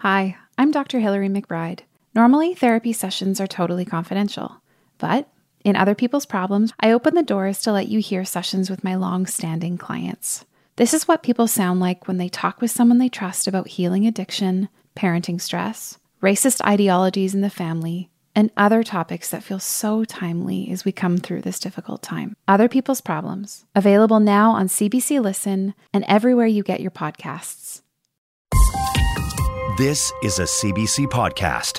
Hi, I'm Dr. Hilary McBride. Normally, therapy sessions are totally confidential, but in Other People's Problems, I open the doors to let you hear sessions with my long-standing clients. This is what people sound like when they talk with someone they trust about healing addiction, parenting stress, racist ideologies in the family, and other topics that feel so timely as we come through this difficult time. Other People's Problems, available now on CBC Listen and everywhere you get your podcasts. This is a CBC podcast.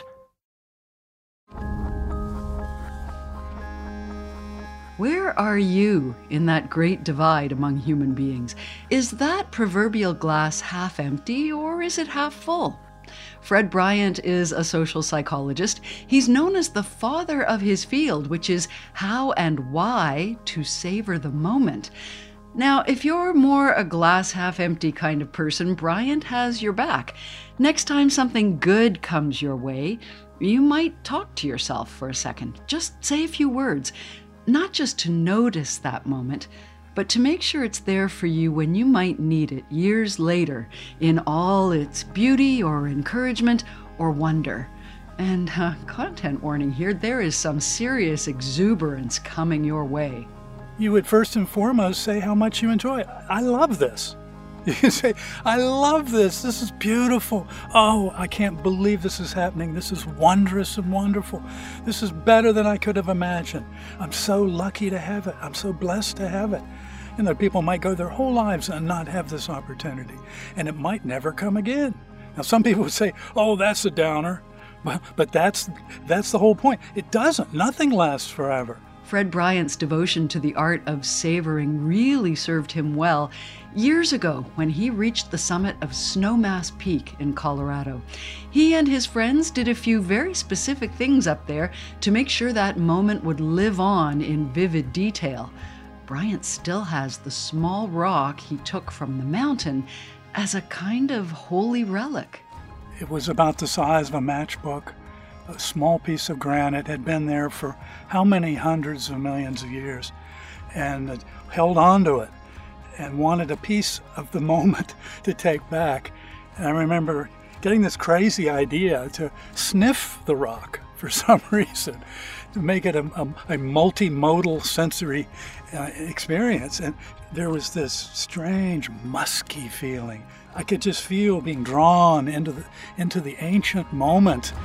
Where are you in that great divide among human beings? Is that proverbial glass half empty or is it half full? Fred Bryant is a social psychologist. He's known as the father of his field, which is how and why to savor the moment. Now, if you're more a glass half empty kind of person, Bryant has your back. Next time something good comes your way, you might talk to yourself for a second. Just say a few words. Not just to notice that moment, but to make sure it's there for you when you might need it years later in all its beauty or encouragement or wonder. And content warning here, there is some serious exuberance coming your way. You would first and foremost say how much you enjoy it. I love this. You can say, I love this. This is beautiful. Oh, I can't believe this is happening. This is wondrous and wonderful. This is better than I could have imagined. I'm so lucky to have it. I'm so blessed to have it. And that people might go their whole lives and not have this opportunity. And it might never come again. Now, some people would say, oh, that's a downer. But that's the whole point. It doesn't. Nothing lasts forever. Fred Bryant's devotion to the art of savoring really served him well years ago when he reached the summit of Snowmass Peak in Colorado. He and his friends did a few very specific things up there to make sure that moment would live on in vivid detail. Bryant still has the small rock he took from the mountain as a kind of holy relic. It was about the size of a matchbook. A small piece of granite had been there for how many hundreds of millions of years, and it held on to it and wanted a piece of the moment to take back. And I remember getting this crazy idea to sniff the rock for some reason, to make it a multimodal sensory experience. And there was this strange musky feeling. I could just feel being drawn into the ancient moment.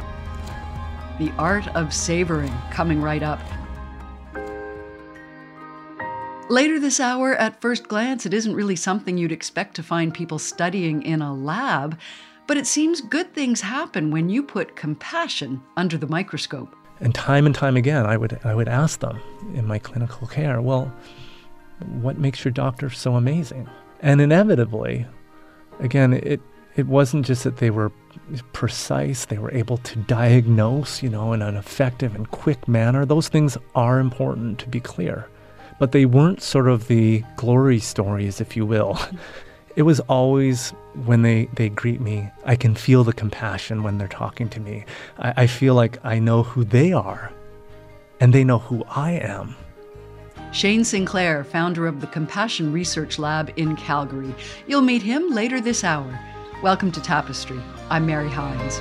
The Art of Savoring, coming right up. Later this hour, at first glance, it isn't really something you'd expect to find people studying in a lab, but it seems good things happen when you put compassion under the microscope. And time again, I would ask them in my clinical care, well, what makes your doctor so amazing? And inevitably, again, it wasn't just that they were precise, they were able to diagnose, in an effective and quick manner. Those things are important, to be clear. But they weren't sort of the glory stories, if you will. It was always when they greet me, I can feel the compassion when they're talking to me. I feel like I know who they are, and they know who I am. Shane Sinclair, founder of the Compassion Research Lab in Calgary. You'll meet him later this hour. Welcome to Tapestry. I'm Mary Hines.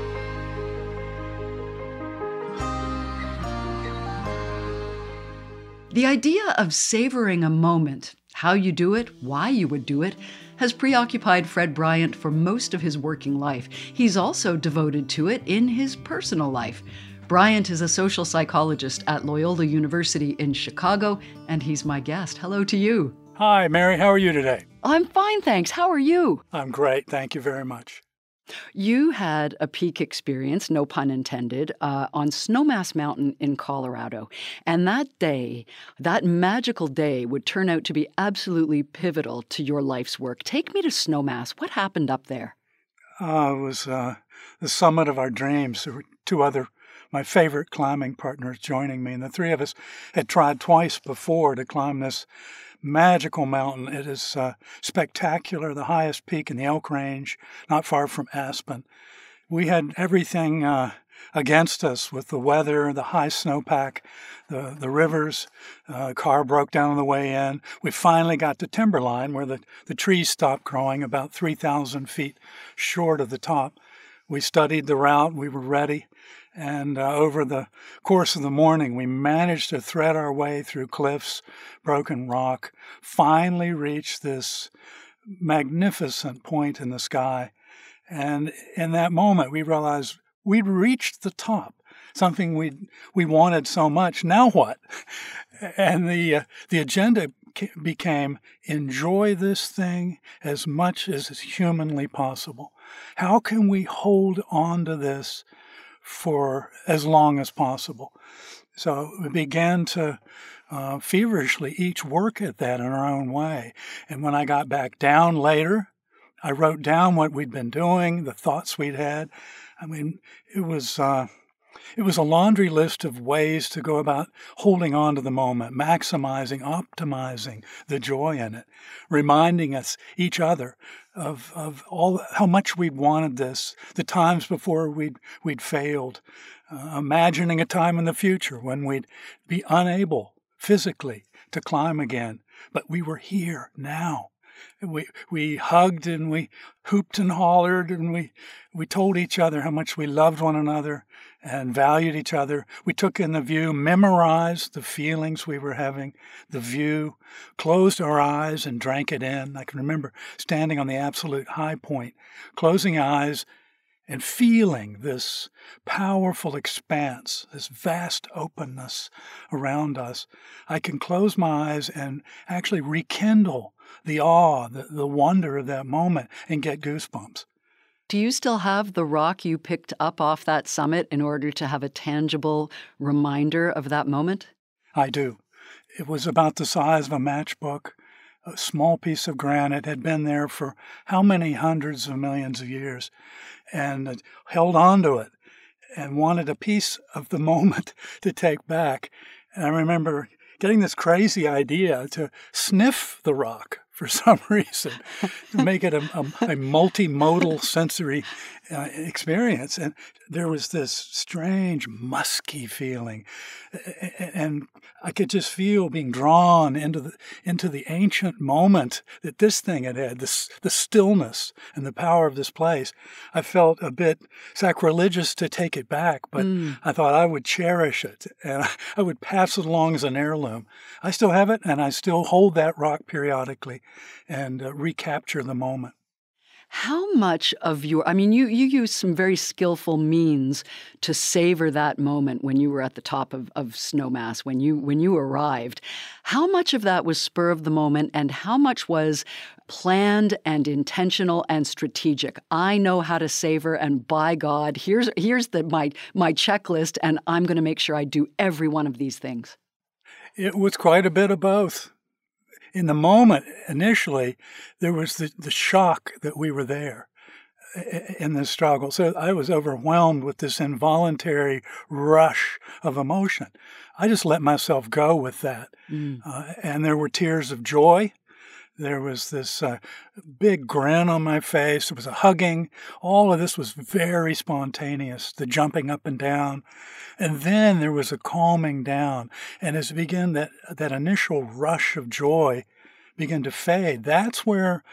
The idea of savoring a moment, how you do it, why you would do it, has preoccupied Fred Bryant for most of his working life. He's also devoted to it in his personal life. Bryant is a social psychologist at Loyola University in Chicago, and he's my guest. Hello to you. Hi, Mary. How are you today? I'm fine, thanks. How are you? I'm great. Thank you very much. You had a peak experience, no pun intended, on Snowmass Mountain in Colorado. And that day, that magical day, would turn out to be absolutely pivotal to your life's work. Take me to Snowmass. What happened up there? It was the summit of our dreams. There were two other, my favorite climbing partners joining me, and the three of us had tried twice before to climb this magical mountain. It is spectacular, the highest peak in the Elk Range, not far from Aspen. We had everything against us with the weather, the high snowpack, the rivers. Car broke down on the way in. We finally got to Timberline, where the trees stopped growing about 3,000 feet short of the top. We studied the route. We were ready. And over the course of the morning, we managed to thread our way through cliffs, broken rock, finally reached this magnificent point in the sky. And in that moment, we realized we'd reached the top, something we wanted so much. Now what? And the agenda became enjoy this thing as much as is humanly possible. How can we hold on to this for as long as possible? So we began to feverishly each work at that in our own way. And when I got back down later, I wrote down what we'd been doing, the thoughts we'd had. I mean, it was a laundry list of ways to go about holding on to the moment, maximizing, optimizing the joy in it, reminding us, each other, of all how much we wanted this, the times before we'd failed, imagining a time in the future when we'd be unable physically to climb again, but we were here now. We hugged and we hooped and hollered, and we told each other how much we loved one another and valued each other. We took in the view, memorized the feelings we were having, the view, closed our eyes and drank it in. I can remember standing on the absolute high point, closing eyes and feeling this powerful expanse, this vast openness around us. I can close my eyes and actually rekindle the awe, the wonder of that moment, and get goosebumps. Do you still have the rock you picked up off that summit in order to have a tangible reminder of that moment? I do. It was about the size of a matchbook, a small piece of granite, had been there for how many hundreds of millions of years, and held on to it and wanted a piece of the moment to take back. And I remember getting this crazy idea to sniff the rock for some reason, to make it a multimodal sensory experience. And there was this strange musky feeling, and I could just feel being drawn into the ancient moment that this thing had, the stillness and the power of this place. I felt a bit sacrilegious to take it back, but I thought I would cherish it and I would pass it along as an heirloom. I still have it, and I still hold that rock periodically and recapture the moment. How much of you used some very skillful means to savor that moment when you were at the top of Snowmass, when you arrived. How much of that was spur of the moment, and how much was planned and intentional and strategic? I know how to savor, and by God, here's my checklist, and I'm going to make sure I do every one of these things. It was quite a bit of both. In the moment, initially, there was the shock that we were there in this struggle. So I was overwhelmed with this involuntary rush of emotion. I just let myself go with that. And there were tears of joy. There was this big grin on my face. There was a hugging. All of this was very spontaneous, the jumping up and down. And then there was a calming down. And as it began, that initial rush of joy began to fade. That's where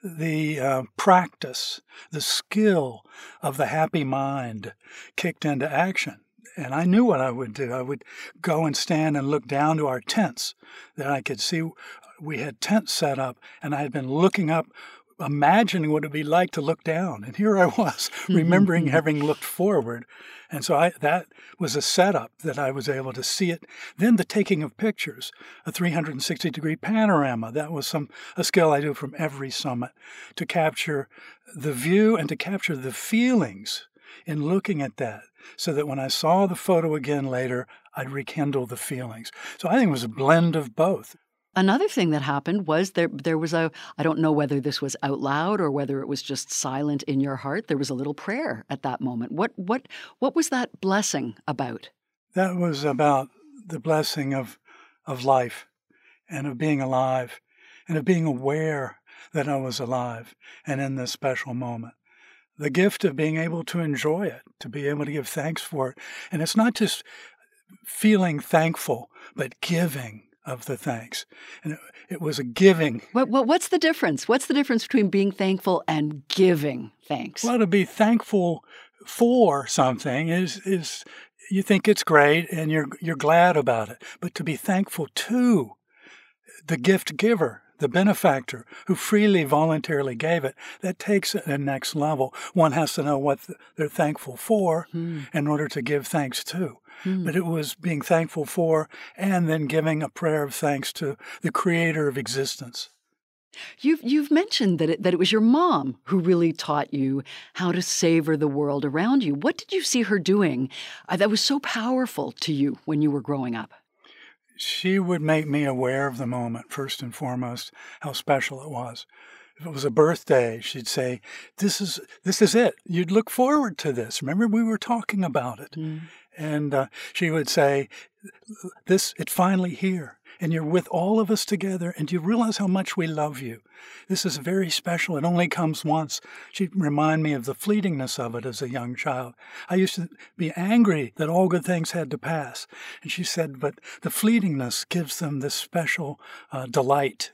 the practice, the skill of the happy mind kicked into action. And I knew what I would do. I would go and stand and look down to our tents that I could see. We had tents set up, and I had been looking up, imagining what it would be like to look down. And here I was, remembering having looked forward. And so that was a setup that I was able to see it. Then the taking of pictures, a 360-degree panorama. That was a skill I do from every summit, to capture the view and to capture the feelings in looking at that, so that when I saw the photo again later, I'd rekindle the feelings. So I think it was a blend of both. Another thing that happened was there was I don't know whether this was out loud or whether it was just silent in your heart, there was a little prayer at that moment. What was that blessing about? That was about the blessing of life and of being alive and of being aware that I was alive and in this special moment. the gift of being able to enjoy it, to be able to give thanks for it. And it's not just feeling thankful, but giving of the thanks. And it was a giving. What's the difference? What's the difference between being thankful and giving thanks? Well, to be thankful for something is you think it's great and you're glad about it. But to be thankful to the gift giver, the benefactor who freely, voluntarily gave it, that takes it to the next level. One has to know what they're thankful for in order to give thanks to. But it was being thankful for and then giving a prayer of thanks to the creator of existence. You've mentioned that it was your mom who really taught you how to savor the world around you. What did you see her doing that was so powerful to you when you were growing up? She would make me aware of the moment, first and foremost, how special it was. If it was a birthday, she'd say, this is it. You'd look forward to this. Remember, we were talking about it. And she would say, it's finally here. And you're with all of us together, and you realize how much we love you. This is very special. It only comes once. She'd remind me of the fleetingness of it as a young child. I used to be angry that all good things had to pass. And she said, but the fleetingness gives them this special delight.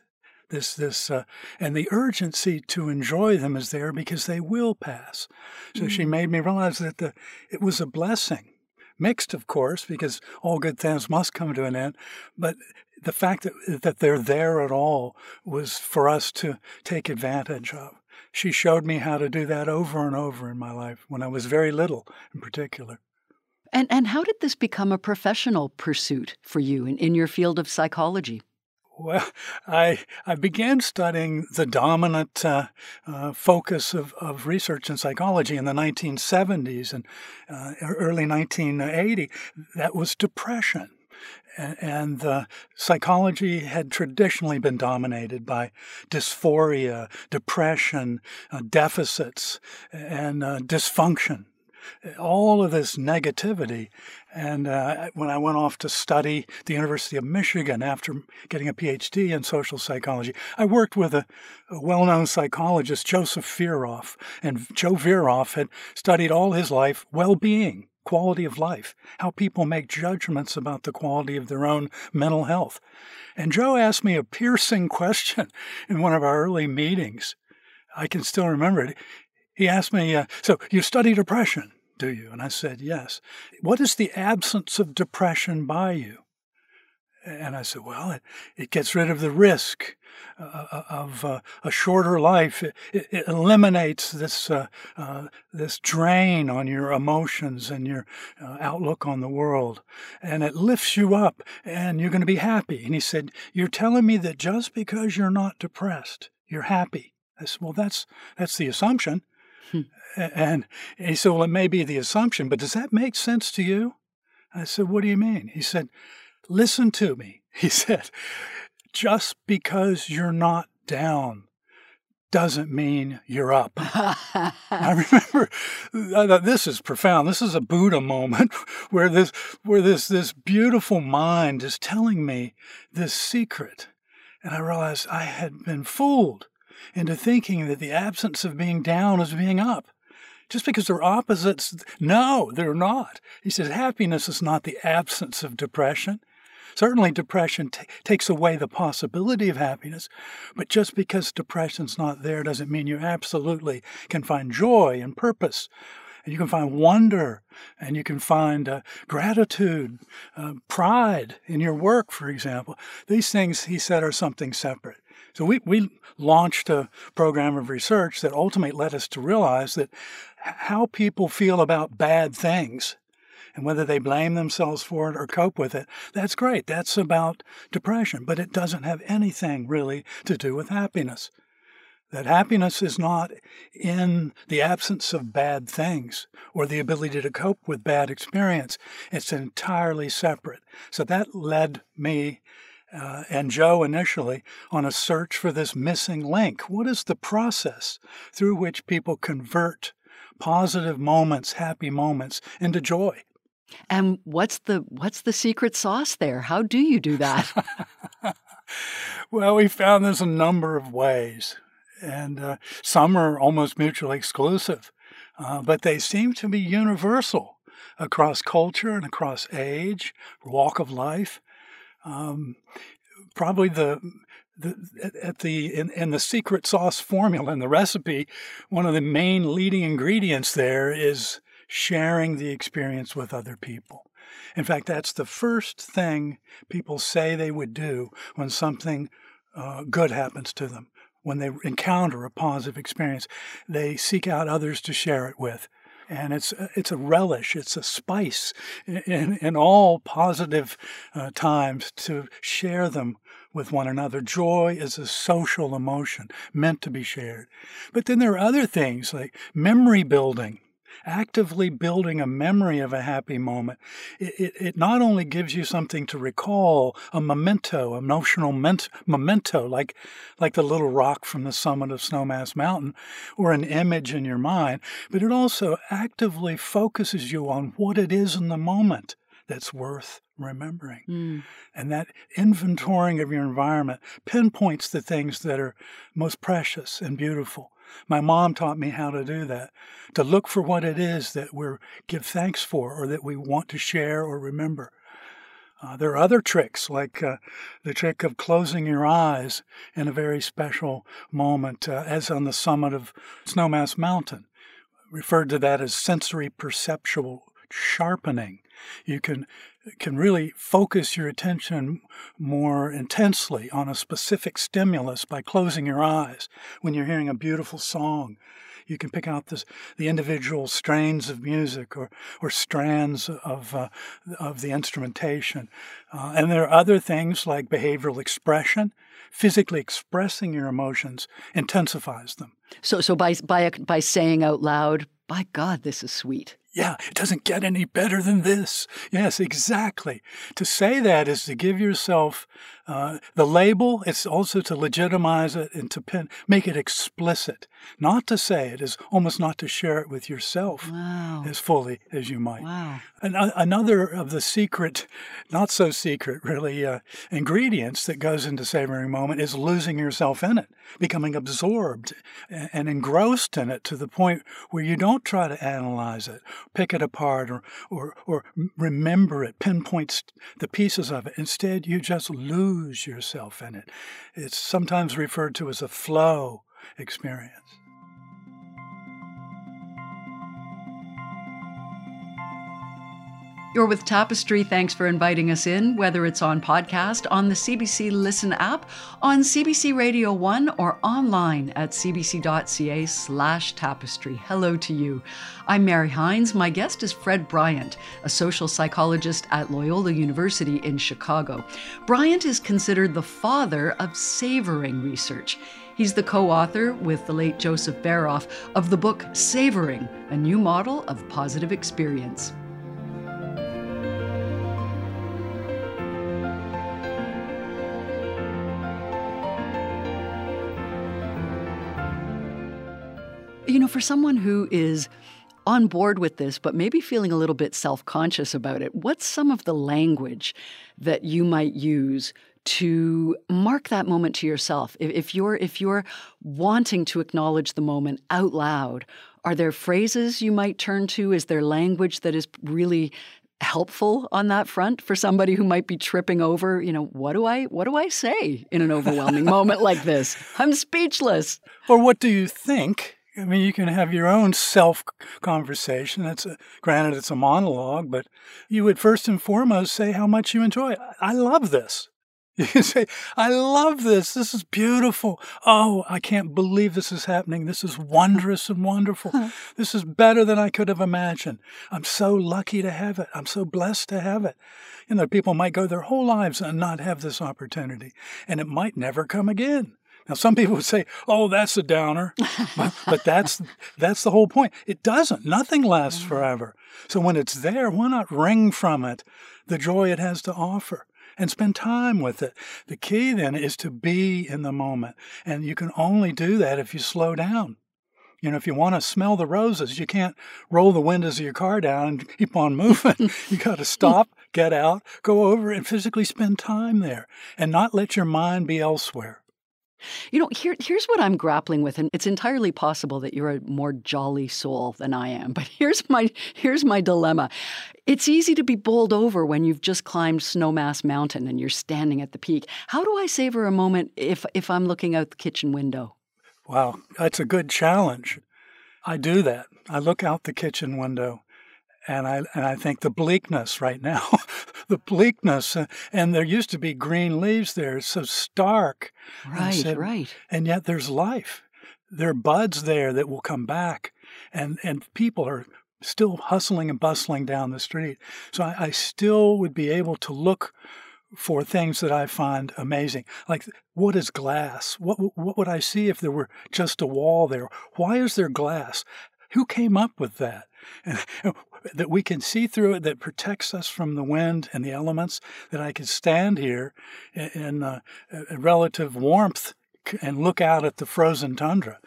And the urgency to enjoy them is there because they will pass. So she made me realize that it was a blessing. Mixed, of course, because all good things must come to an end. But the fact that they're there at all was for us to take advantage of. She showed me how to do that over and over in my life when I was very little in particular. And how did this become a professional pursuit for you in your field of psychology? Well, I began studying the dominant focus of research in psychology in the 1970s and early 1980. That was depression. And psychology had traditionally been dominated by dysphoria, depression, deficits, and dysfunction. All of this negativity. And when I went off to study at the University of Michigan after getting a PhD in social psychology, I worked with a well-known psychologist, Joseph Vieroff. And Joe Vieroff had studied all his life well-being, quality of life, how people make judgments about the quality of their own mental health. And Joe asked me a piercing question in one of our early meetings. I can still remember it. He asked me, so you study depression, do you? And I said, yes. What does the absence of depression buy you? And I said, well, it gets rid of the risk of a shorter life. It eliminates this drain on your emotions and your outlook on the world. And it lifts you up, and you're going to be happy. And he said, you're telling me that just because you're not depressed, you're happy. I said, well, that's the assumption. And he said, well, it may be the assumption, but does that make sense to you? I said, what do you mean? He said, listen to me. He said, just because you're not down doesn't mean you're up. I remember, this is profound. This is a Buddha moment where this beautiful mind is telling me this secret. And I realized I had been fooled into thinking that the absence of being down is being up. Just because they're opposites, no, they're not. He says happiness is not the absence of depression. Certainly depression takes away the possibility of happiness, but just because depression's not there doesn't mean you absolutely can find joy and purpose. And you can find wonder, and you can find gratitude, pride in your work, for example. These things, he said, are something separate. So we launched a program of research that ultimately led us to realize that how people feel about bad things and whether they blame themselves for it or cope with it, that's great. That's about depression, but it doesn't have anything really to do with happiness. That happiness is not in the absence of bad things or the ability to cope with bad experience. It's entirely separate. So that led me and Joe initially on a search for this missing link. What is the process through which people convert positive moments, happy moments, into joy? And what's the secret sauce there? How do you do that? Well, we found there's a number of ways, and some are almost mutually exclusive. but they seem to be universal across culture and across age, walk of life. Probably in the secret sauce formula in the recipe, one of the main leading ingredients there is sharing the experience with other people. In fact, that's the first thing people say they would do when something good happens to them. When they encounter a positive experience, they seek out others to share it with. And it's a relish, it's a spice in all positive times to share them with one another. Joy is a social emotion meant to be shared. But then there are other things like memory building. Actively building a memory of a happy moment. It not only gives you something to recall, a memento, emotional memento, like the little rock from the summit of Snowmass Mountain, or an image in your mind, but it also actively focuses you on what it is in the moment that's worth remembering. And that inventorying of your environment pinpoints the things that are most precious and beautiful. My mom taught me how to do that, to look for what it is that we give thanks for or that we want to share or remember. There are other tricks, like the trick of closing your eyes in a very special moment, as on the summit of Snowmass Mountain. Referred to that as sensory perceptual sharpening. You can really focus your attention more intensely on a specific stimulus by closing your eyes. When you're hearing a beautiful song, you can pick out the individual strains of music or strands of the instrumentation. And there are other things like behavioral expression. Physically expressing your emotions intensifies them. So by saying out loud, "By God, this is sweet." Yeah, it doesn't get any better than this. Yes, exactly. To say that is to give yourself the label. It's also to legitimize it and to make it explicit. Not to say it is almost not to share it with yourself as fully as you might. Wow. And another of the secret, not so secret really, ingredients that goes into savoring a moment is losing yourself in it, becoming absorbed and engrossed in it to the point where you don't try to analyze it, pick it apart, or remember it, pinpoint the pieces of it. Instead, you just lose yourself in it. It's sometimes referred to as a flow experience. You're with Tapestry. Thanks for inviting us in, whether it's on podcast, on the CBC Listen app, on CBC Radio 1, or online at cbc.ca/tapestry. Hello to you. I'm Mary Hines. My guest is Fred Bryant, a social psychologist at Loyola University in Chicago. Bryant is considered the father of savoring research. He's the co-author with the late Joseph Baroff of the book Savoring, a New Model of Positive Experience. You know, for someone who is on board with this, but maybe feeling a little bit self-conscious about it, what's some of the language that you might use to mark that moment to yourself? If you're wanting to acknowledge the moment out loud, are there phrases you might turn to? Is there language that is really helpful on that front for somebody who might be tripping over, what do I say in an overwhelming moment like this? I'm speechless. Or what do you think? I mean, you can have your own self-conversation. Granted, it's a monologue, but you would first and foremost say how much you enjoy it. I love this. You can say, I love this. This is beautiful. Oh, I can't believe this is happening. This is wondrous and wonderful. This is better than I could have imagined. I'm so lucky to have it. I'm so blessed to have it. People might go their whole lives and not have this opportunity, and it might never come again. Now, some people would say, oh, that's a downer, but that's the whole point. It doesn't. Nothing lasts forever. So when it's there, why not wring from it the joy it has to offer and spend time with it? The key then is to be in the moment, and you can only do that if you slow down. If you want to smell the roses, you can't roll the windows of your car down and keep on moving. You got to stop, get out, go over and physically spend time there and not let your mind be elsewhere. Here's what I'm grappling with, and it's entirely possible that you're a more jolly soul than I am, but here's my dilemma. It's easy to be bowled over when you've just climbed Snowmass Mountain and you're standing at the peak. How do I savor a moment if I'm looking out the kitchen window? Wow, that's a good challenge. I do that. I look out the kitchen window and I think the bleakness right now, the bleakness, and there used to be green leaves there, it's so stark. Right. And yet there's life. There are buds there that will come back, and people are still hustling and bustling down the street. So I still would be able to look for things that I find amazing. Like, what is glass? What would I see if there were just a wall there? Why is there glass? Who came up with that? That we can see through it, that protects us from the wind and the elements, that I could stand here in a relative warmth and look out at the frozen tundra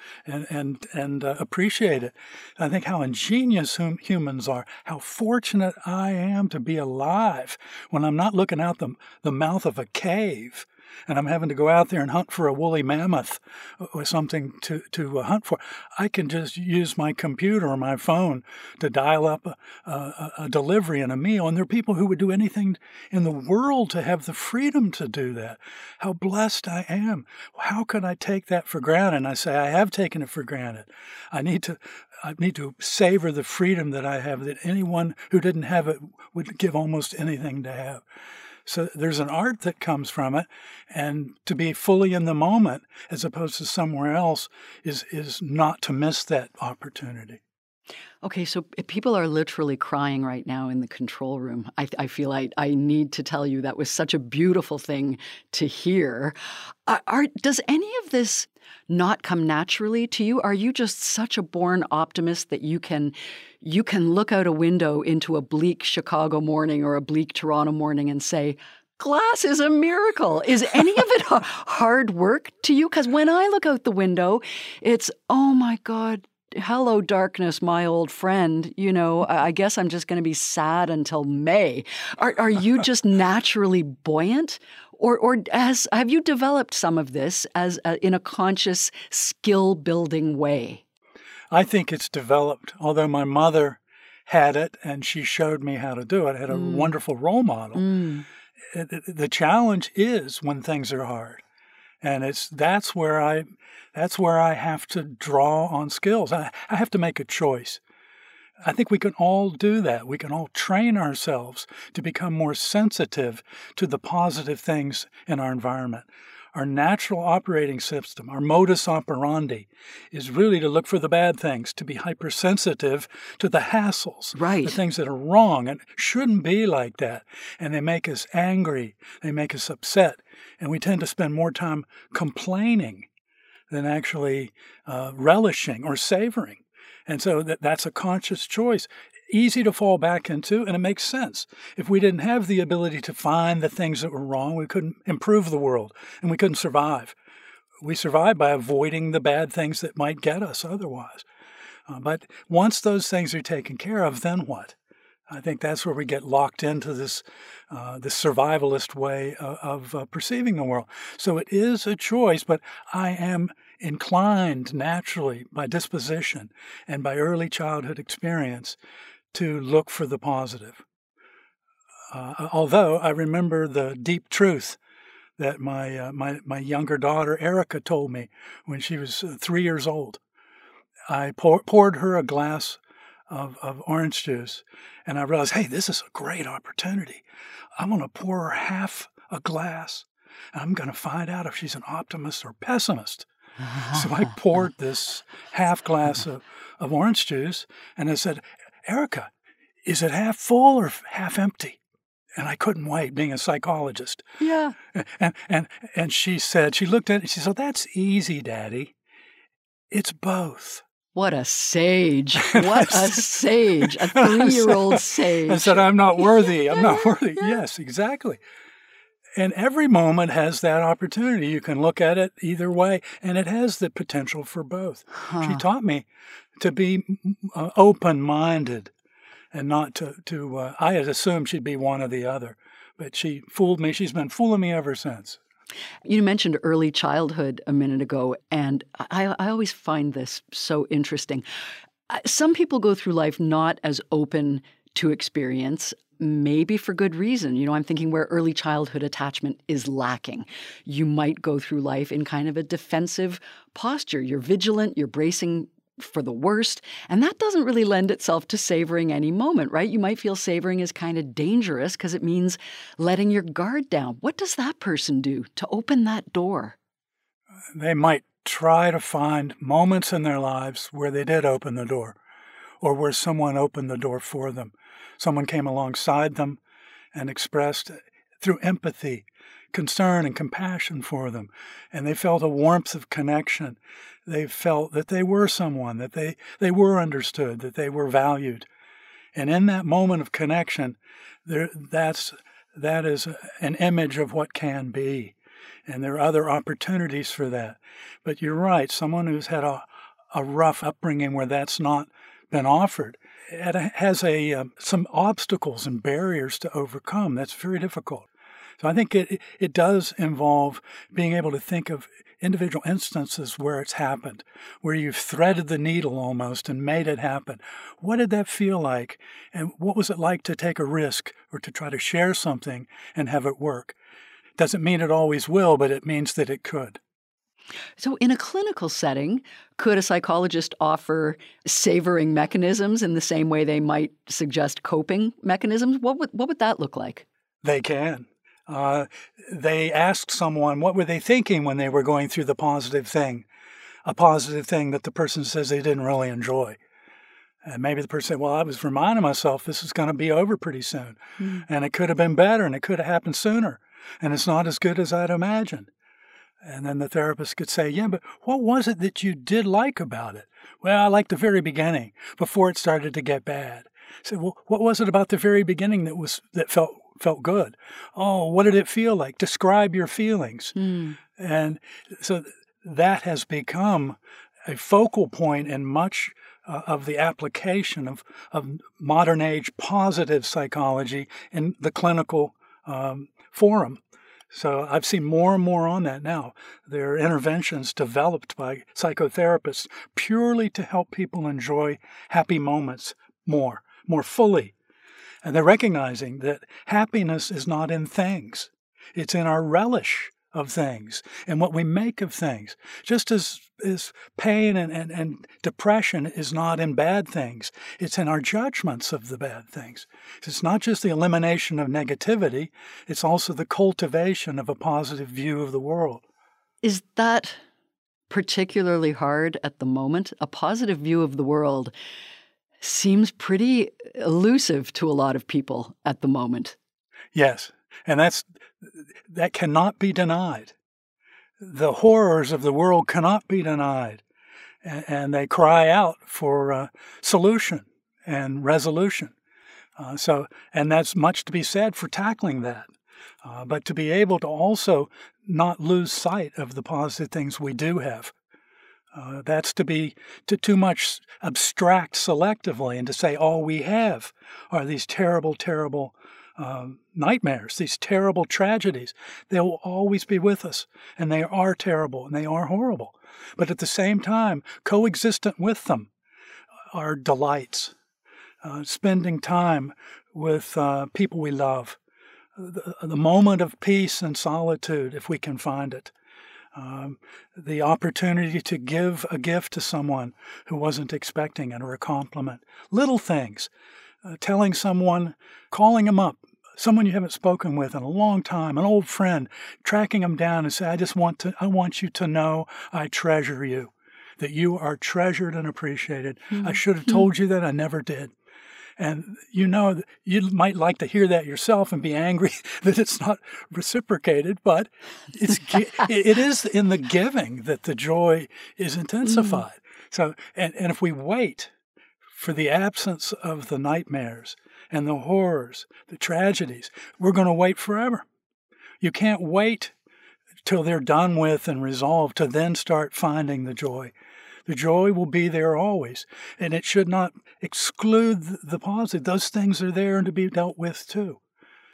and appreciate it. I think how ingenious humans are, how fortunate I am to be alive when I'm not looking out the mouth of a cave and I'm having to go out there and hunt for a woolly mammoth or something to hunt for. I can just use my computer or my phone to dial up a delivery and a meal. And there are people who would do anything in the world to have the freedom to do that. How blessed I am. How could I take that for granted? And I say, I have taken it for granted. I need to savor the freedom that I have, that anyone who didn't have it would give almost anything to have. So there's an art that comes from it, and to be fully in the moment as opposed to somewhere else is not to miss that opportunity. Okay, so people are literally crying right now in the control room. I feel I need to tell you that was such a beautiful thing to hear. Does any of this not come naturally to you? Are you just such a born optimist that you can look out a window into a bleak Chicago morning or a bleak Toronto morning and say, glass is a miracle? Is any of it hard work to you? Because when I look out the window, it's, oh my God, hello, darkness, my old friend. I guess I'm just going to be sad until May. Are you just naturally buoyant? Or have you developed some of this as in a conscious skill-building way? I think it's developed, although my mother had it and she showed me how to do it. I had a wonderful role model. The challenge is when things are hard. And that's where I have to draw on skills. I have to make a choice. I think we can all do that. We can all train ourselves to become more sensitive to the positive things in our environment. Our natural operating system, our modus operandi, is really to look for the bad things, to be hypersensitive to the hassles, right, the things that are wrong and shouldn't be like that. And they make us angry, they make us upset, and we tend to spend more time complaining than actually relishing or savoring. And so that's a conscious choice. Easy to fall back into, and it makes sense. If we didn't have the ability to find the things that were wrong, we couldn't improve the world, and we couldn't survive. We survive by avoiding the bad things that might get us otherwise. But once those things are taken care of, then what? I think that's where we get locked into this survivalist way of perceiving the world. So it is a choice, but I am inclined naturally by disposition and by early childhood experience to look for the positive. Although I remember the deep truth that my younger daughter Erica told me when she was 3 years old. I poured her a glass of orange juice, and I realized, hey, this is a great opportunity. I'm going to pour her half a glass, and I'm going to find out if she's an optimist or pessimist. So I poured this half glass of orange juice, and I said, Erica, is it half full or half empty? And I couldn't wait, being a psychologist. Yeah. And she said, she looked at it, and she said, that's easy, Daddy. It's both. What a sage. What a sage. A 3-year-old sage. I said, I'm not worthy. I'm not worthy. Yes, exactly. And every moment has that opportunity. You can look at it either way, and it has the potential for both. She taught me to be open-minded and not to I had assumed she'd be one or the other. But she fooled me. She's been fooling me ever since. You mentioned early childhood a minute ago, and I always find this so interesting. Some people go through life not as open to experience, maybe for good reason. I'm thinking where early childhood attachment is lacking. You might go through life in kind of a defensive posture. You're vigilant, you're bracing for the worst, and that doesn't really lend itself to savoring any moment, right? You might feel savoring is kind of dangerous because it means letting your guard down. What does that person do to open that door? They might try to find moments in their lives where they did open the door, or where someone opened the door for them. Someone came alongside them and expressed, through empathy, concern and compassion for them, and they felt a warmth of connection. They felt that they were someone, that they were understood, that they were valued. And in that moment of connection, that is an image of what can be. And there are other opportunities for that. But you're right, someone who's had a rough upbringing where that's not been offered, it has some obstacles and barriers to overcome. That's very difficult. So I think it does involve being able to think of individual instances where it's happened, where you've threaded the needle almost and made it happen. What did that feel like? And what was it like to take a risk or to try to share something and have it work? Doesn't mean it always will, but it means that it could. So in a clinical setting, could a psychologist offer savoring mechanisms in the same way they might suggest coping mechanisms? What would that look like? They can. They asked someone, what were they thinking when they were going through the positive thing? A positive thing that the person says they didn't really enjoy. And maybe the person said, well, I was reminding myself this is going to be over pretty soon. And it could have been better and it could have happened sooner. And it's not as good as I'd imagined. And then the therapist could say, yeah, but what was it that you did like about it? Well, I liked the very beginning, before it started to get bad. I said, well, what was it about the very beginning that felt good? Oh, what did it feel like? Describe your feelings. And so that has become a focal point in much of the application of modern age positive psychology in the clinical forum. So I've seen more and more on that now. There are interventions developed by psychotherapists purely to help people enjoy happy moments more fully. And they're recognizing that happiness is not in things. It's in our relish of things and what we make of things. Just as pain and depression is not in bad things. It's in our judgments of the bad things. It's not just the elimination of negativity. It's also the cultivation of a positive view of the world. Is that particularly hard at the moment? A positive view of the world seems pretty elusive to a lot of people at the moment. Yes, and that cannot be denied. The horrors of the world cannot be denied, and they cry out for solution and resolution. And that's much to be said for tackling that. But to be able to also not lose sight of the positive things we do have. That's to be too much abstract selectively and to say all we have are these terrible, terrible nightmares, these terrible tragedies. They will always be with us, and they are terrible, and they are horrible. But at the same time, coexistent with them are delights, spending time with people we love, the moment of peace and solitude, if we can find it. The opportunity to give a gift to someone who wasn't expecting it or a compliment. Little things. Telling someone, calling them up, someone you haven't spoken with in a long time, an old friend, tracking them down and say, I want you to know I treasure you, that you are treasured and appreciated. I should have told you that, I never did. And you might like to hear that yourself and be angry that it's not reciprocated, but it is in the giving that the joy is intensified. So, and if we wait for the absence of the nightmares and the horrors, the tragedies, we're going to wait forever. You can't wait till they're done with and resolved to then start finding the joy. The joy will be there always, and it should not exclude the positive. Those things are there and to be dealt with too.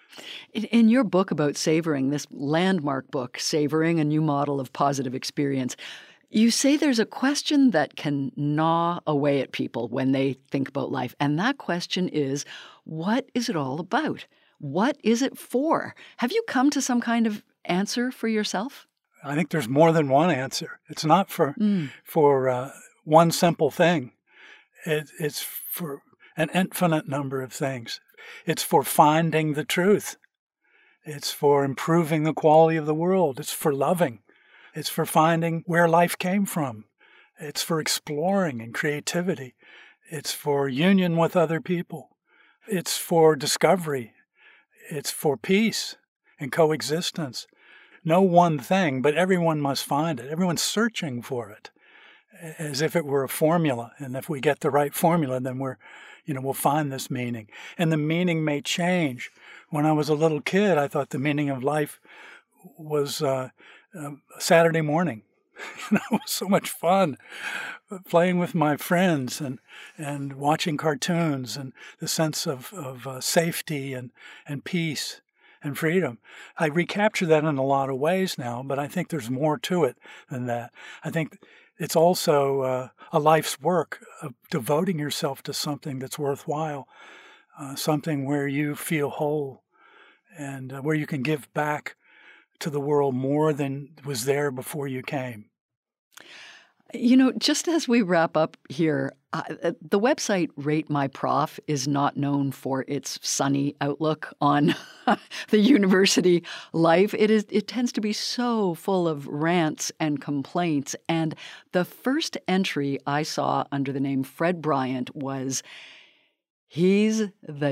In your book about savoring, this landmark book, Savoring, a New Model of Positive Experience, you say there's a question that can gnaw away at people when they think about life. And that question is, what is it all about? What is it for? Have you come to some kind of answer for yourself? I think there's more than one answer. It's not for one simple thing. It's for an infinite number of things. It's for finding the truth. It's for improving the quality of the world. It's for loving. It's for finding where life came from. It's for exploring and creativity. It's for union with other people. It's for discovery. It's for peace and coexistence. No one thing, but everyone must find it. Everyone's searching for it as if it were a formula. And if we get the right formula, then we'll find this meaning. And the meaning may change. When I was a little kid, I thought the meaning of life was Saturday morning. It was so much fun playing with my friends and watching cartoons and the sense of safety and peace and freedom. I recapture that in a lot of ways now, but I think there's more to it than that. I think it's also a life's work of devoting yourself to something that's worthwhile, something where you feel whole and where you can give back to the world more than was there before you came. Just as we wrap up here, the website Rate My Prof is not known for its sunny outlook on the university life. It tends to be so full of rants and complaints. And the first entry I saw under the name Fred Bryant was, "He's the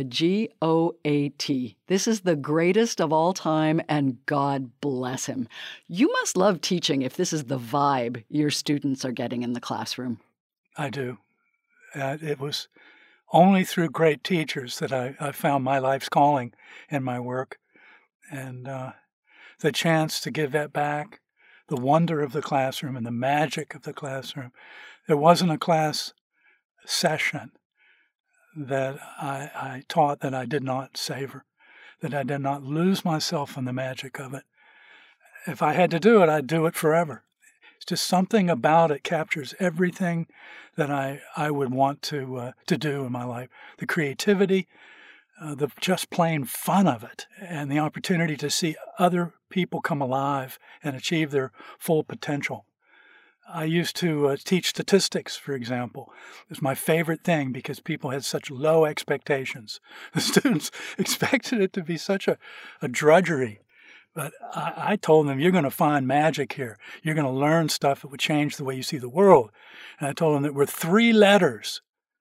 GOAT. This is the greatest of all time, and God bless him." You must love teaching if this is the vibe your students are getting in the classroom. I do. It was only through great teachers that I found my life's calling in my work. And the chance to give that back, the wonder of the classroom and the magic of the classroom. There wasn't a class session that I taught that I did not savor, that I did not lose myself in the magic of it. If I had to do it, I'd do it forever. It's just something about it captures everything that I would want to do in my life. The creativity, the just plain fun of it, and the opportunity to see other people come alive and achieve their full potential. I used to teach statistics, for example. It was my favorite thing because people had such low expectations. The students expected it to be such a drudgery. But I told them, you're going to find magic here. You're going to learn stuff that would change the way you see the world. And I told them that were 3 letters,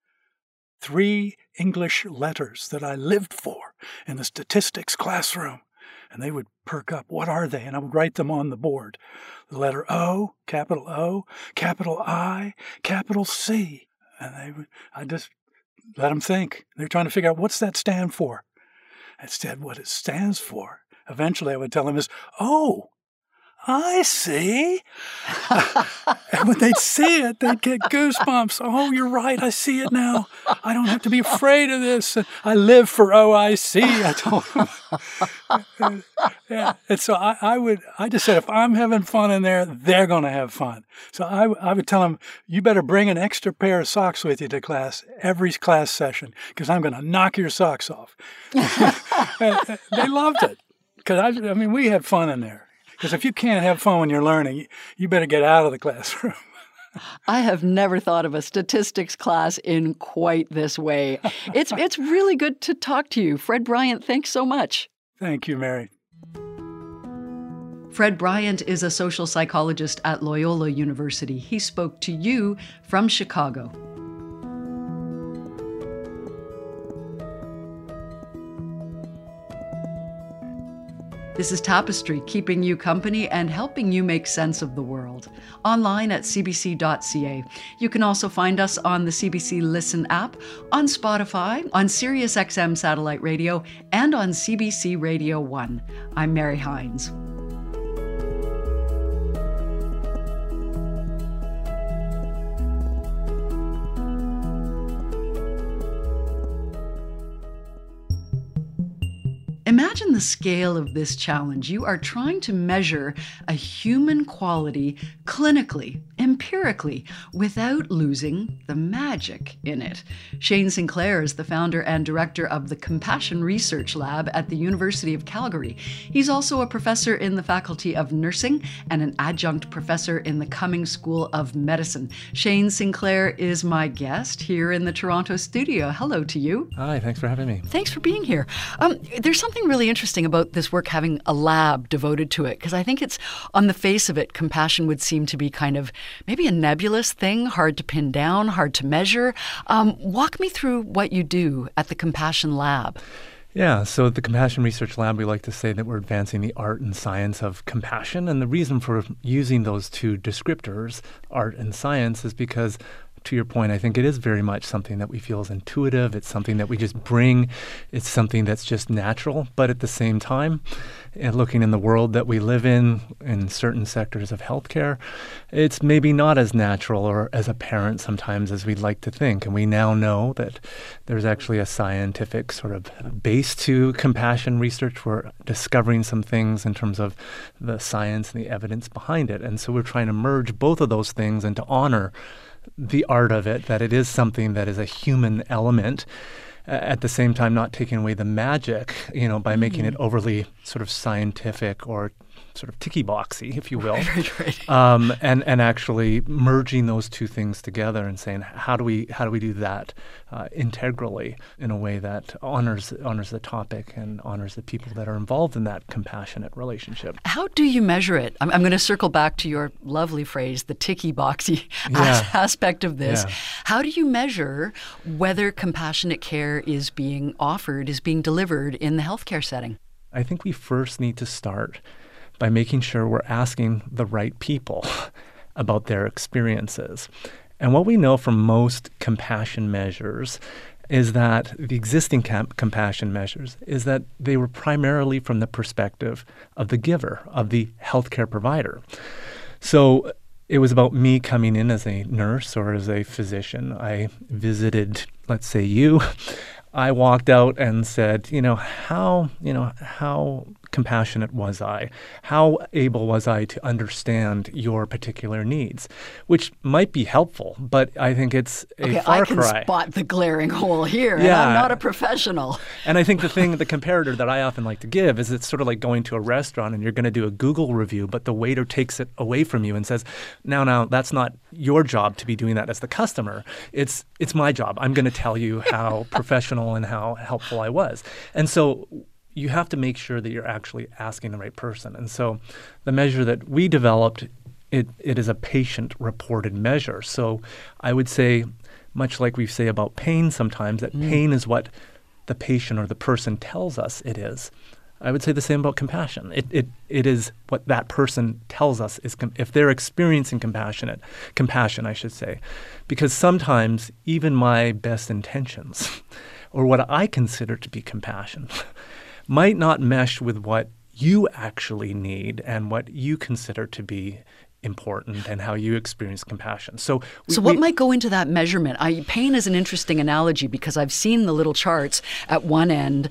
3 English letters that I lived for in the statistics classroom. And they would perk up. What are they? And I would write them on the board. The letter O, capital I, capital C. And I just let them think. They're trying to figure out, what's that stand for? Instead, what it stands for, eventually I would tell them is, oh, I see. And when they'd see it, they'd get goosebumps. Oh, you're right. I see it now. I don't have to be afraid of this. I live for OIC, I told them. Yeah. And so I just said, if I'm having fun in there, they're going to have fun. So I would tell them, you better bring an extra pair of socks with you to class, every class session, because I'm going to knock your socks off. They loved it. Because, we had fun in there. Because if you can't have fun when you're learning, you better get out of the classroom. I have never thought of a statistics class in quite this way. It's really good to talk to you. Fred Bryant, thanks so much. Thank you, Mary. Fred Bryant is a social psychologist at Loyola University. He spoke to you from Chicago. This is Tapestry, keeping you company and helping you make sense of the world. Online at cbc.ca. You can also find us on the CBC Listen app, on Spotify, on SiriusXM Satellite Radio, and on CBC Radio 1. I'm Mary Hines. Imagine the scale of this challenge. You are trying to measure a human quality clinically, empirically, without losing the magic in it. Shane Sinclair is the founder and director of the Compassion Research Lab at the University of Calgary. He's also a professor in the Faculty of Nursing and an adjunct professor in the Cummings School of Medicine. Shane Sinclair is my guest here in the Toronto studio. Hello to you. Hi, thanks for having me. Thanks for being here. There's something really interesting about this work having a lab devoted to it, because I think it's, on the face of it, compassion would seem to be kind of maybe a nebulous thing, hard to pin down, hard to measure. Walk me through what you do at the Compassion Lab. Yeah, so at the Compassion Research Lab, we like to say that we're advancing the art and science of compassion. And the reason for using those two descriptors, art and science, is because, to your point, I think it is very much something that we feel is intuitive. It's something that we just bring. It's something that's just natural. But at the same time, looking in the world that we live in certain sectors of healthcare, it's maybe not as natural or as apparent sometimes as we'd like to think. And we now know that there's actually a scientific sort of base to compassion research. We're discovering some things in terms of the science and the evidence behind it. And so we're trying to merge both of those things and to honor the art of it, that it is something that is a human element, at the same time not taking away the magic, by making it overly sort of scientific or sort of ticky-boxy, if you will. Right. And actually merging those two things together and saying, how do we do that integrally in a way that honors the topic and honors the people that are involved in that compassionate relationship. How do you measure it? I'm going to circle back to your lovely phrase, the ticky-boxy aspect of this. Yeah. How do you measure whether compassionate care is being offered, is being delivered in the healthcare setting? I think we first need to start by making sure we're asking the right people about their experiences. And what we know from most compassion measures is that the existing compassion measures is that they were primarily from the perspective of the giver, of the healthcare provider. So it was about me coming in as a nurse or as a physician. I visited, let's say you. I walked out and said, how compassionate was I? How able was I to understand your particular needs? Which might be helpful, but I think it's a far cry. I can spot the glaring hole here, and I'm not a professional. And I think the comparator that I often like to give is it's sort of like going to a restaurant and you're going to do a Google review, but the waiter takes it away from you and says, now, that's not your job to be doing that as the customer. It's my job. I'm going to tell you how professional and how helpful I was. And so you have to make sure that you're actually asking the right person. And so the measure that we developed, it is a patient-reported measure. So I would say, much like we say about pain sometimes, that pain is what the patient or the person tells us it is. I would say the same about compassion. It is what that person tells us is if they're experiencing compassion, I should say. Because sometimes even my best intentions or what I consider to be compassion might not mesh with what you actually need and what you consider to be important and how you experience compassion. So what might go into that measurement? Pain is an interesting analogy because I've seen the little charts at one end,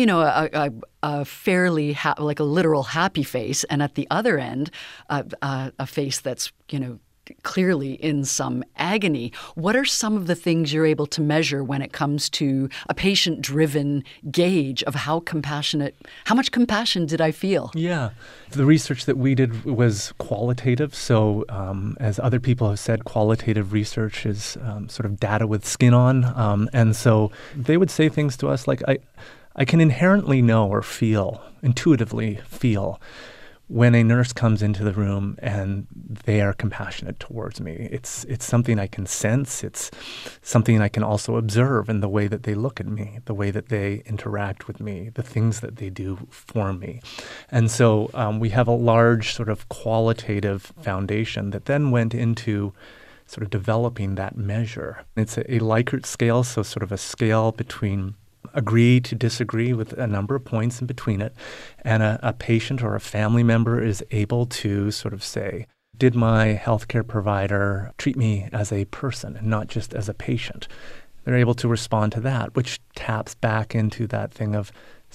a fairly like a literal happy face, and at the other end, a face that's, clearly in some agony. What are some of the things you're able to measure when it comes to a patient-driven gauge of how much compassion did I feel? Yeah. The research that we did was qualitative. So as other people have said, qualitative research is sort of data with skin on. And so they would say things to us like, I can inherently know or intuitively feel when a nurse comes into the room and they are compassionate towards me. It's something I can sense. It's something I can also observe in the way that they look at me, the way that they interact with me, the things that they do for me. And so we have a large sort of qualitative foundation that then went into sort of developing that measure. It's a Likert scale, so sort of a scale between agree to disagree with a number of points in between it, and a patient or a family member is able to sort of say, did my healthcare provider treat me as a person and not just as a patient? They're able to respond to that, which taps back into that thing of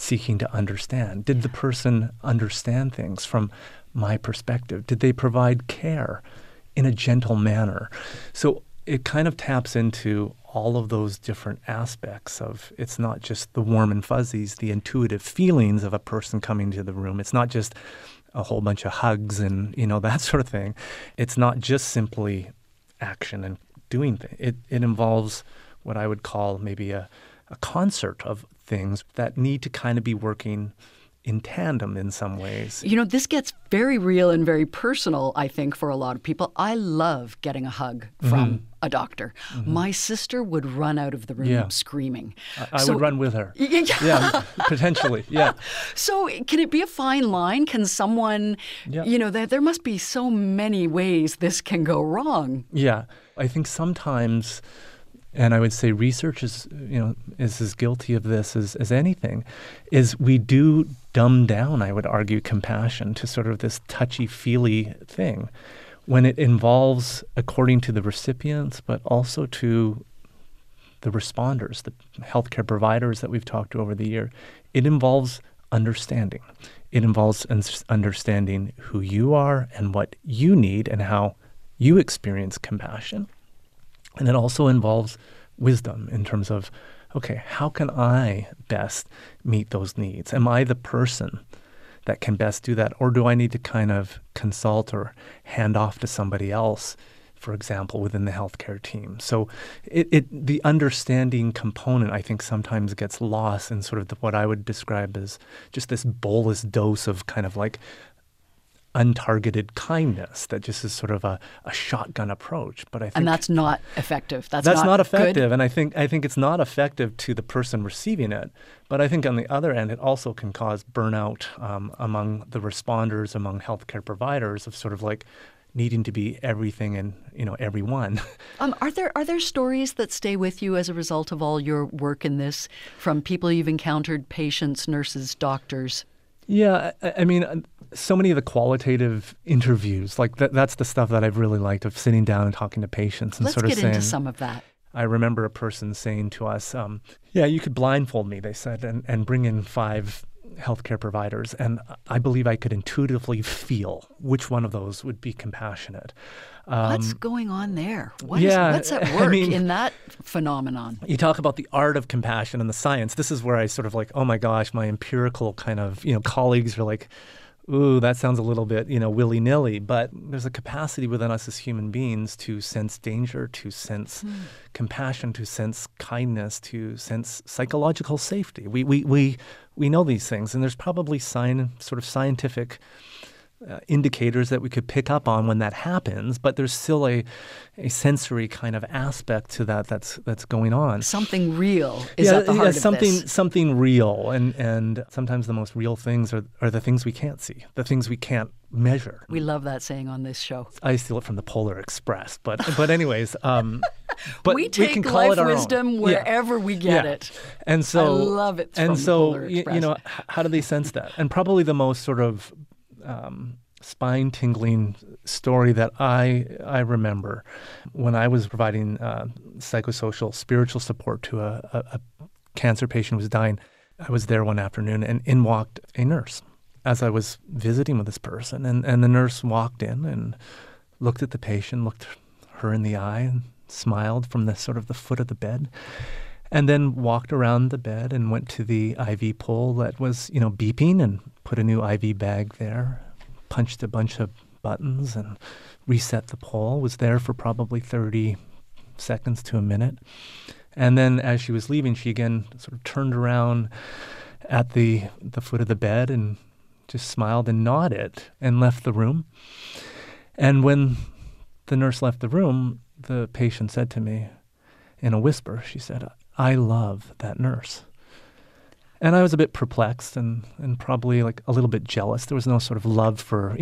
seeking to understand? Did the person understand things from my perspective? Did they provide care in a gentle manner? So it kind of taps into all of those different aspects of, it's not just the warm and fuzzies, the intuitive feelings of a person coming to the room. It's not just a whole bunch of hugs and, that sort of thing. It's not just simply action and doing things. It involves what I would call maybe a concert of things that need to kind of be working in tandem in some ways. This gets very real and very personal, I think, for a lot of people. I love getting a hug from a doctor. My sister would run out of the room screaming. I would run with her. Yeah, potentially, yeah. So can it be a fine line? Can someone, there must be so many ways this can go wrong. Yeah, I think sometimes, and I would say research is as guilty of this as anything, is we do dumb down, I would argue, compassion to sort of this touchy-feely thing when it involves, according to the recipients, but also to the responders, the healthcare providers that we've talked to over the year. It involves understanding. It involves understanding who you are and what you need and how you experience compassion. And it also involves wisdom in terms of, okay, how can I best meet those needs? Am I the person that can best do that? Or do I need to kind of consult or hand off to somebody else, for example, within the healthcare team? So the understanding component, I think, sometimes gets lost in sort of what I would describe as just this bolus dose of kind of like untargeted kindness that just is sort of a shotgun approach. But I think, and that's not effective. That's not effective. Good. And I think it's not effective to the person receiving it. But I think on the other end, it also can cause burnout among the responders, among healthcare providers, of sort of like needing to be everything and everyone. Are there stories that stay with you as a result of all your work in this, from people you've encountered, patients, nurses, doctors? Yeah, I mean, so many of the qualitative interviews, like that's the stuff that I've really liked, of sitting down and talking to patients and Let's sort of get saying, into some of that. I remember a person saying to us, you could blindfold me, they said, and bring in 5 healthcare providers, and I believe I could intuitively feel which one of those would be compassionate. What's going on there? What's at work in that phenomenon? You talk about the art of compassion and the science. This is where I sort of like, oh my gosh, my empirical kind of, colleagues are like, ooh, that sounds a little bit, willy-nilly. But there's a capacity within us as human beings to sense danger, to sense compassion, to sense kindness, to sense psychological safety. We know these things, and there's probably sort of scientific indicators that we could pick up on when that happens, but there's still a sensory kind of aspect to that's going on. Something real is at the heart of this. Something real, and sometimes the most real things are the things we can't see, the things we can't measure. We love that saying on this show. I steal it from the Polar Express, but anyways, but we take can call life it our wisdom own. wherever we get it. And so I love it from the Polar Express. How do they sense that? And probably the most sort of spine-tingling story that I remember when I was providing psychosocial, spiritual support to a cancer patient who was dying. I was there one afternoon, and in walked a nurse as I was visiting with this person. And the nurse walked in and looked at the patient, looked her in the eye, and smiled from the sort of the foot of the bed, and then walked around the bed and went to the IV pole that was, beeping, and put a new IV bag there, punched a bunch of buttons and reset the pole, was there for probably 30 seconds to a minute. And then as she was leaving, she again sort of turned around at the foot of the bed and just smiled and nodded and left the room. And when the nurse left the room, the patient said to me in a whisper, she said, "I love that nurse." And I was a bit perplexed and probably like a little bit jealous. There was no sort of love for,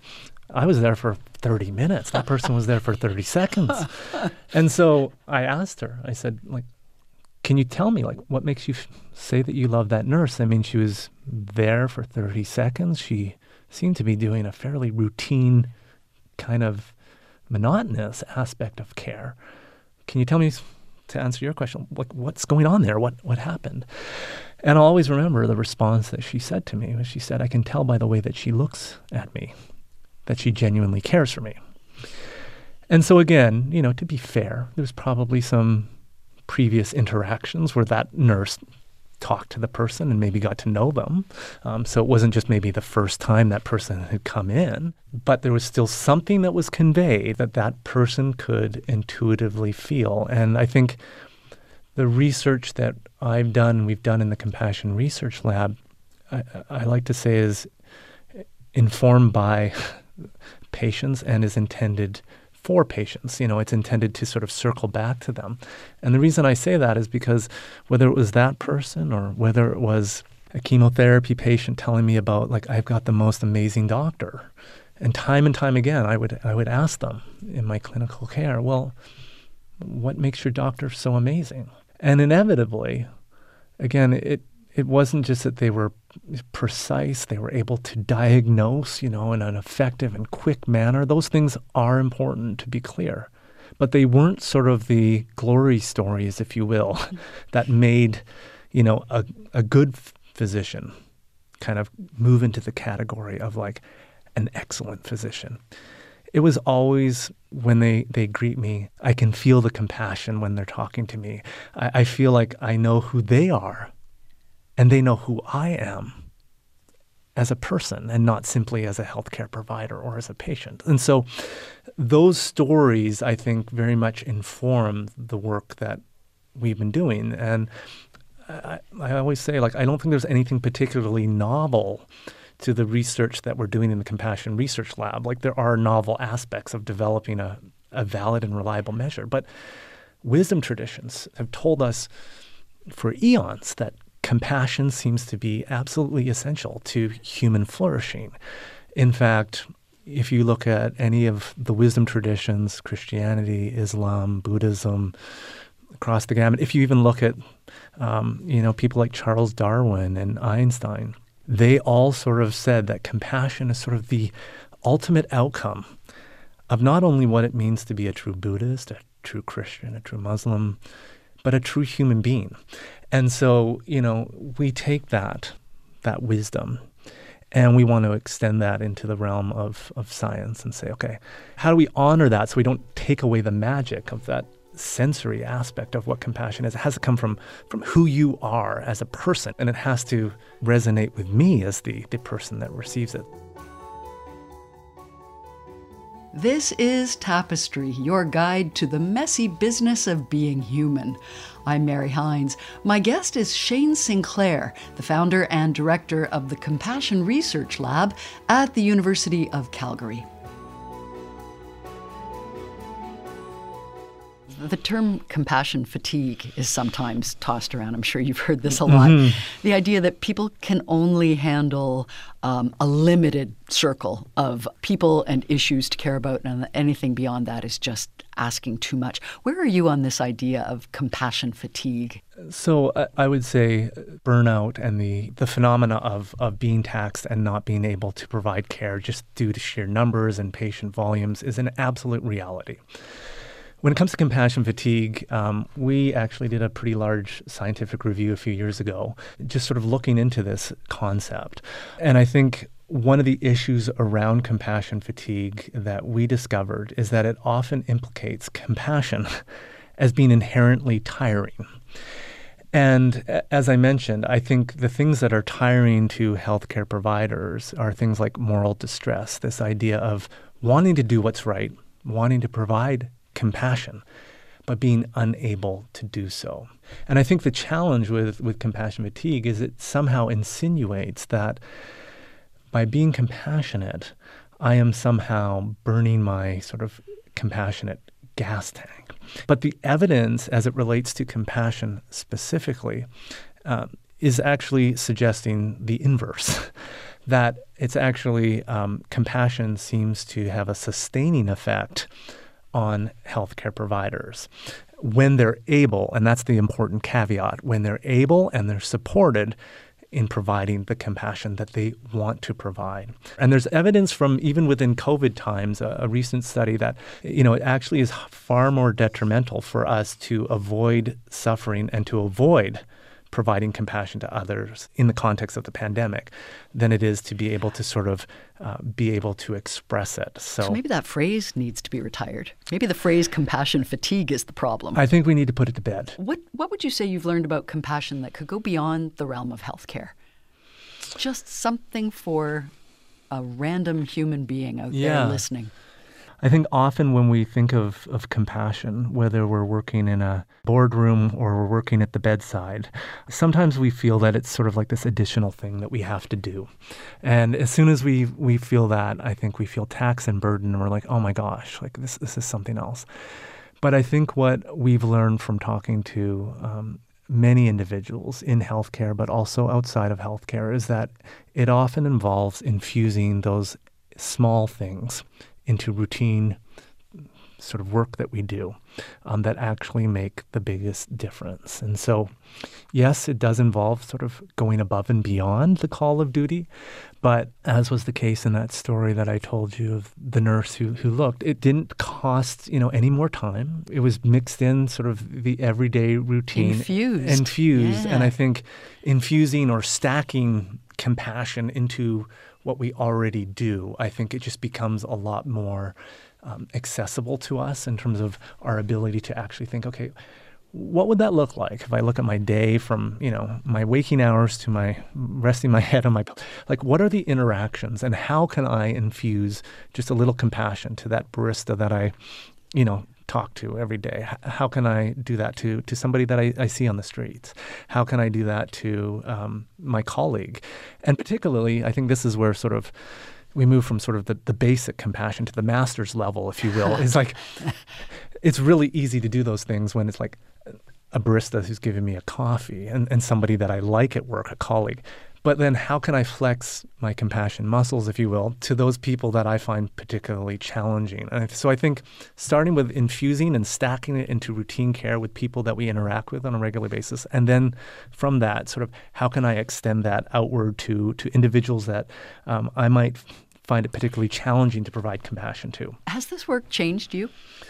I was there for 30 minutes. That person was there for 30 seconds. And so I asked her, I said, can you tell me, what makes you say that you love that nurse? I mean, she was there for 30 seconds. She seemed to be doing a fairly routine kind of monotonous aspect of care. Can you tell me, to answer your question, what's going on there? What happened? And I'll always remember the response that she said to me. She said, "I can tell by the way that she looks at me that she genuinely cares for me." And so again, to be fair, there's probably some previous interactions where that nurse talked to the person and maybe got to know them. So it wasn't just maybe the first time that person had come in, but there was still something that was conveyed that that person could intuitively feel. And I think the research that we've done in the Compassion Research Lab, I like to say is informed by patients and is intended for patients. It's intended to sort of circle back to them. And the reason I say that is because whether it was that person or whether it was a chemotherapy patient telling me about, like, I've got the most amazing doctor, and time again, I would ask them in my clinical care, well, what makes your doctor so amazing? And inevitably, again, it wasn't just that they were precise, they were able to diagnose, in an effective and quick manner. Those things are important, to be clear. But they weren't sort of the glory stories, if you will, that made, a good physician kind of move into the category of like an excellent physician. It was always when they greet me, I can feel the compassion when they're talking to me. I feel like I know who they are and they know who I am as a person and not simply as a healthcare provider or as a patient. And so those stories, I think, very much inform the work that we've been doing. And I always say, like, I don't think there's anything particularly novel to the research that we're doing in the Compassion Research Lab. Like, there are novel aspects of developing a valid and reliable measure. But wisdom traditions have told us for eons that compassion seems to be absolutely essential to human flourishing. In fact, if you look at any of the wisdom traditions, Christianity, Islam, Buddhism, across the gamut, if you even look at people like Charles Darwin and Einstein, they all sort of said that compassion is sort of the ultimate outcome of not only what it means to be a true Buddhist, a true Christian, a true Muslim, but a true human being. And so, we take that wisdom and we want to extend that into the realm of science and say, okay, how do we honor that so we don't take away the magic of that sensory aspect of what compassion is? It has to come from who you are as a person, and it has to resonate with me as the person that receives it. This is Tapestry, your guide to the messy business of being human. I'm Mary Hines. My guest is Shane Sinclair, the founder and director of the Compassion Research Lab at the University of Calgary. The term compassion fatigue is sometimes tossed around. I'm sure you've heard this a lot. Mm-hmm. The idea that people can only handle a limited circle of people and issues to care about, and anything beyond that is just asking too much. Where are you on this idea of compassion fatigue? So I would say burnout and the phenomena of being taxed and not being able to provide care just due to sheer numbers and patient volumes is an absolute reality. When it comes to compassion fatigue, we actually did a pretty large scientific review a few years ago, just sort of looking into this concept. And I think one of the issues around compassion fatigue that we discovered is that it often implicates compassion as being inherently tiring. And as I mentioned, I think the things that are tiring to healthcare providers are things like moral distress, this idea of wanting to do what's right, wanting to provide compassion, but being unable to do so. And I think the challenge with compassion fatigue is it somehow insinuates that by being compassionate, I am somehow burning my sort of compassionate gas tank. But the evidence as it relates to compassion specifically is actually suggesting the inverse, that it's actually compassion seems to have a sustaining effect on healthcare providers when they're able, and that's the important caveat, when they're able and they're supported in providing the compassion that they want to provide. And there's evidence from even within COVID times, a recent study that, it actually is far more detrimental for us to avoid suffering and to avoid providing compassion to others in the context of the pandemic than it is to be able to sort of be able to express it. So maybe that phrase needs to be retired. Maybe the phrase compassion fatigue is the problem. I think we need to put it to bed. What would you say you've learned about compassion that could go beyond the realm of healthcare? Just something for a random human being out there listening. I think often when we think of compassion, whether we're working in a boardroom or we're working at the bedside, sometimes we feel that it's sort of like this additional thing that we have to do. And as soon as we feel that, I think we feel tax and burden, and we're like, oh my gosh, like this is something else. But I think what we've learned from talking to many individuals in healthcare, but also outside of healthcare, is that it often involves infusing those small things into routine sort of work that we do that actually make the biggest difference. And so, yes, it does involve sort of going above and beyond the call of duty. But as was the case in that story that I told you of the nurse who looked, it didn't cost, any more time. It was mixed in sort of the everyday routine. Infused. Yeah. And I think infusing or stacking compassion into what we already do, I think it just becomes a lot more accessible to us in terms of our ability to actually think, okay, what would that look like if I look at my day from, my waking hours to my resting my head on my, like, what are the interactions and how can I infuse just a little compassion to that barista that I, talk to every day? How can I do that to somebody that I see on the streets? How can I do that to my colleague? And particularly, I think this is where sort of we move from sort of the basic compassion to the master's level, if you will. It's like, it's really easy to do those things when it's like a barista who's giving me a coffee and somebody that I like at work, a colleague. But then how can I flex my compassion muscles, if you will, to those people that I find particularly challenging? And so I think starting with infusing and stacking it into routine care with people that we interact with on a regular basis, and then from that, sort of how can I extend that outward to individuals that I might find it particularly challenging to provide compassion to. Has this work changed you?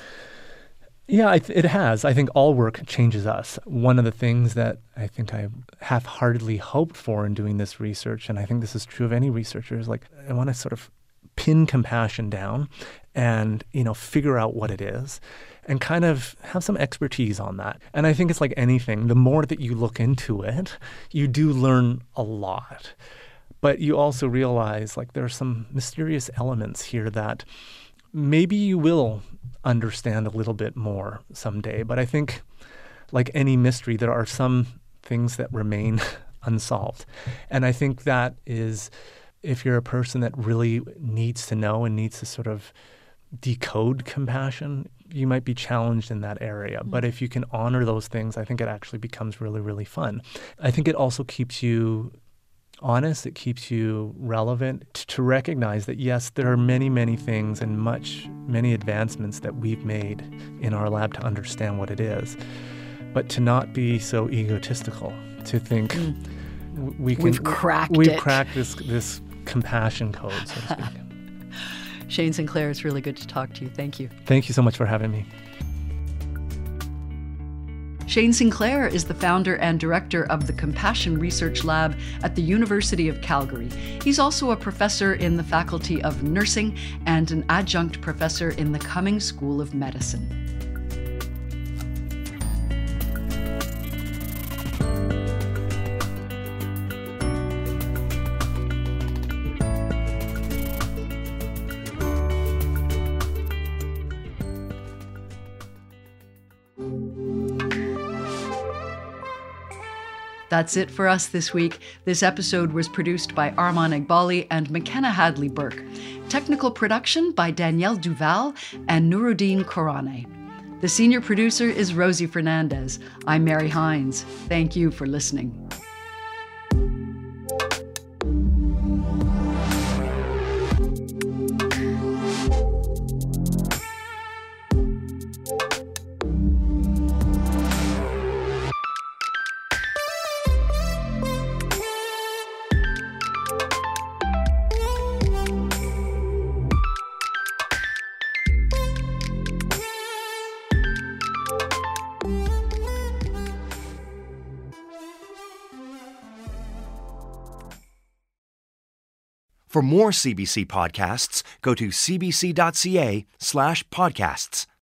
Yeah, it has. I think all work changes us. One of the things that I think I half-heartedly hoped for in doing this research, and I think this is true of any researcher, is like I want to sort of pin compassion down and, figure out what it is and kind of have some expertise on that. And I think it's like anything. The more that you look into it, you do learn a lot. But you also realize like there are some mysterious elements here that maybe you will understand a little bit more someday. But I think, like any mystery, there are some things that remain unsolved. And I think that is, if you're a person that really needs to know and needs to sort of decode compassion, you might be challenged in that area. But if you can honor those things, I think it actually becomes really, really fun. I think it also keeps you honest, it keeps you relevant to recognize that, yes, there are many, many things and many advancements that we've made in our lab to understand what it is, but to not be so egotistical, to think we've cracked this compassion code, so to speak. Shane Sinclair, it's really good to talk to you. Thank you. Thank you so much for having me. Shane Sinclair is the founder and director of the Compassion Research Lab at the University of Calgary. He's also a professor in the Faculty of Nursing and an adjunct professor in the Cummings School of Medicine. That's it for us this week. This episode was produced by Arman Iqbali and McKenna Hadley Burke. Technical production by Danielle Duval and Nuruddin Korane. The senior producer is Rosie Fernandez. I'm Mary Hines. Thank you for listening. For more CBC podcasts, go to cbc.ca/podcasts.